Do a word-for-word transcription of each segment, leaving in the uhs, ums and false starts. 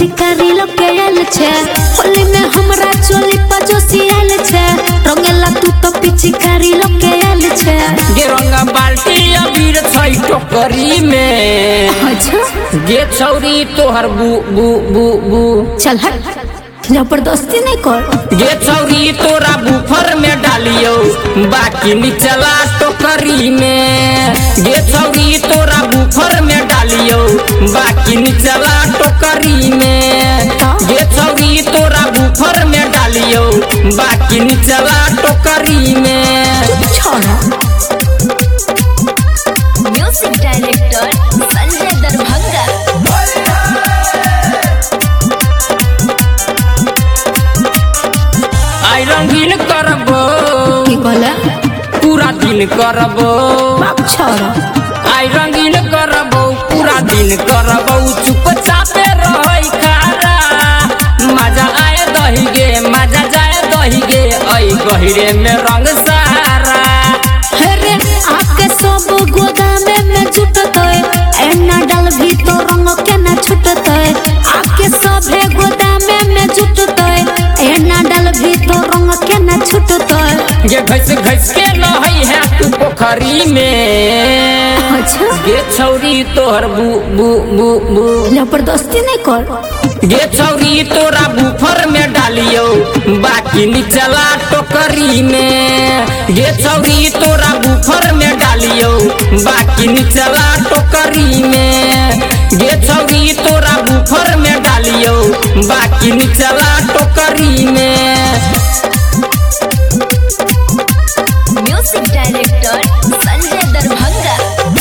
पिचकारी लोके आइल छे होली में हमरा चोली पर जोशी आइल छे रंगेला तू तो पिचकारी लोके आइल छे गे रंगा बाल्टी अबीर छई टोकरी में अच्छा गे छौरी तोहर बू बू बू बू चल हट जबरदस्ती नहीं कर गे छौरी तोरा बुफर में डालियो बाकी निचला टोकरी में गे छौरी तोरा बुफर में डालियो बाकी निचला टोकरी में गे छौरी तोरा बुफर में डालियो बाकी निचला टोकरी में छोड़ा म्यूजिक डायरेक्टर संजय दरभंगा आई रंगीन करबो की कहले पूरा दिन करबो छोड़ा आई रंगीन करबो पूरा दिन करबो चुपचापे रहई खारा मजा आए दही गे मजा जाए दही गे आई गहिरे में रंग सारा अरे आपके सब गोदामे में जुटत एना डाल भी तो रंग के ना छुटत आपके सभे गोदामे में जुटत एना डाल भी तो रंग के ना छुटत ये घस घस के लहई है तू पोखरी में अच्छा गे छौरी तोहर बू बू बू बू जबरदस्ती नहीं कर गे छौरी तोरा बुफर में डालियो बाकी निचला टोकरी में गे छौरी तोरा बुफर में डालियो बाकी निचला टोकरी में गे छौरी तोरा बुफर में डालियो बाकी निचला टोकरी में म्यूजिक डायरेक्टर संजय दरभंगा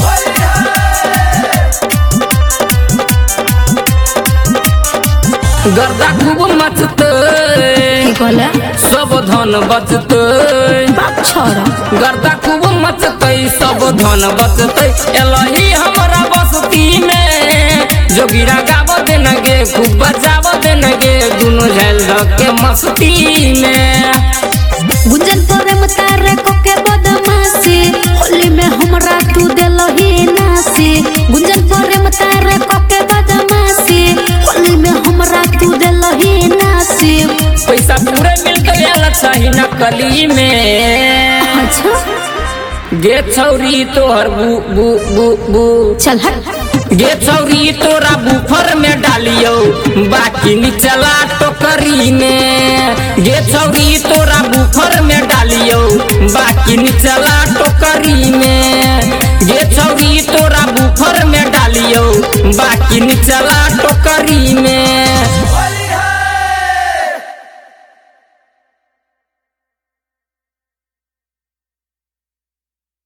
गर्दा खूब मचत की कहले सब धन बचत छोड़ा गर्दा खूब मचत सब धन बचत एलही हमरा बस्ती में जोगिरा गाव देन गे खूब बजाव देन गे दुनु झैल के मस्ती में गुंजन तोरे मतारे कोके बदमाशी होली में हमरा तू देलही नासी गुंजन तोरे मतारे कोके बदमाशी होली में हमरा तू देलही नासी पैसा पूरे मिल गया सही नकली में अच्छा गे छौरी तोहर बू बू बू बू चल हट गे छौरी तोरा बुफर में डालियो बाकी निचला टोकरी में गे छौरी तोरा बुफर में डालियो बाकी निचला टोकरी में गे छौरी तोरा बुफर में डालियो बाकी निचला टोकरी में।